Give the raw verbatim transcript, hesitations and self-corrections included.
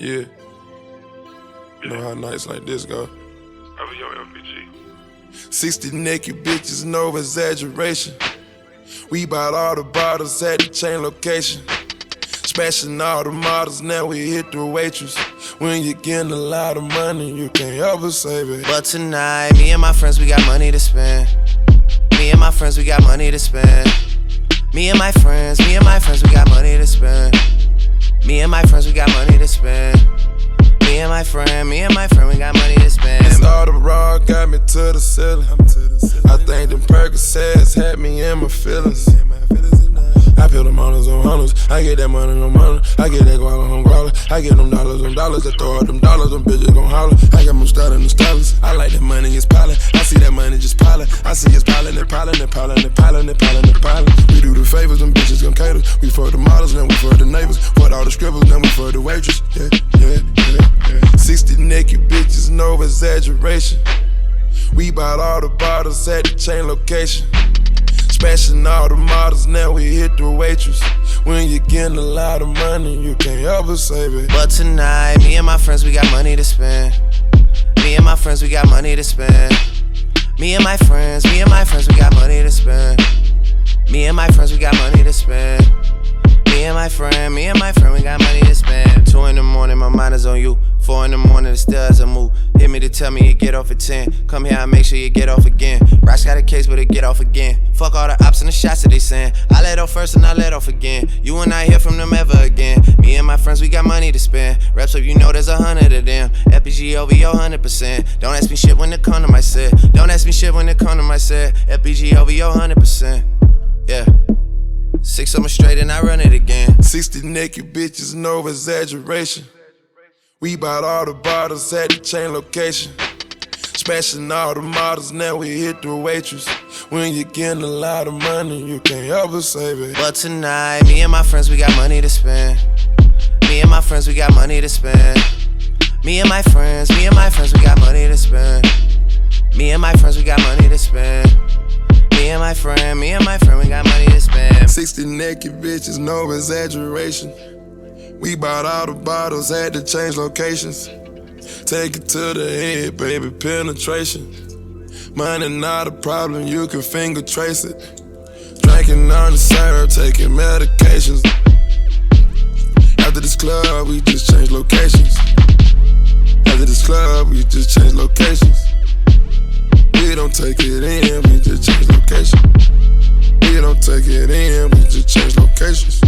Yeah. You know how nights like this go. I was your F B G. sixty naked bitches, no exaggeration. We bought all the bottles at the chain location. Smashing all the models, now we hit the waitress. When you're getting a lot of money, you can't ever save it. But tonight, me and my friends, we got money to spend. Me and my friends, we got money to spend. Me and my friends, me and my friends, we got money to spend. Me and my friends, we got money to spend. Me and my friend, me and my friend, we got money to spend. Started raw, got me to the ceiling. I think them Percocets had me in my feelings. I peel them hundreds on hundreds. I get that money on money. I get that guala on guala. I get them dollars on dollars. I throw out them dollars, them bitches gon' holler. I got them starting the stylist. I like that money, it's piling. I see that money just piling. I see it's piling and piling and piling and piling and piling and piling. We do the favors, them bitches gon' cater. We for the models, then we for the neighbors. For all the scribbles, then we for the waitress. Yeah, yeah, yeah, yeah. sixty naked bitches, no exaggeration. We bought all the bottles at the chain location. Smashing all the models, now we hit the waitress. When you're getting a lot of money, you can't ever save it. But tonight, me and my friends, we got money to spend. Me and my friends, we got money to spend. Me and my friends, me and my friends, we got money to spend. Me and my friends, we got money to spend. Me and my friend, me and my friend, we got money to spend. Two in the morning, my mind is on you. Four in the morning, it still doesn't move. Hit me to tell me you get off at ten. Come here, I make sure you get off again. Rocks got a case, but it get off again. Fuck all the ops and the shots that they send. I let off first and I let off again. You will not hear from them ever again. Me and my friends, we got money to spend. Reps up, you know there's a hundred of them. F B G over your hundred percent. Don't ask me shit when it come to my set. Don't ask me shit when it come to my set. F B G over your hundred percent. Yeah. Six of them straight and I run it again. sixty naked bitches, no exaggeration. We bought all the bottles at the chain location. Smashing all the models, now we hit the waitress. When you're getting a lot of money, you can't ever save it. But tonight, me and my friends, we got money to spend. Me and my friends, we got money to spend. Me and my friends, me and my friends, we got money to spend. Me and my friends, we got money to spend. Me and my friend, me and my friend, we got money to spend. sixty naked bitches, no exaggeration. We bought all the bottles, had to change locations. Take it to the head, baby, penetration. Money not a problem, you can finger trace it. Drinking on the syrup, taking medications. After this club, we just change locations. After this club, we just change locations. We don't take it in, we just change locations. We don't take it in, we just change locations.